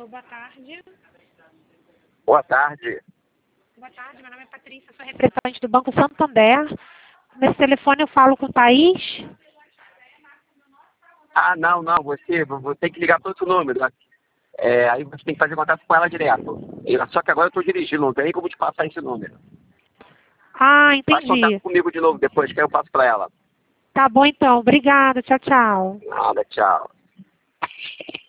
Alô, boa tarde. Boa tarde. Boa tarde, meu nome é Patrícia, sou representante do Banco Santander. Nesse telefone eu falo com o Thaís. Ah, não, você tem que ligar para outro número. Né? Aí você tem que fazer contato com ela direto. Só que agora eu estou dirigindo, não tem como te passar esse número. Ah, Faz contato entendi. comigo de novo depois, que aí eu passo para ela. Tá bom então, obrigada, tchau, tchau. Nada, tchau.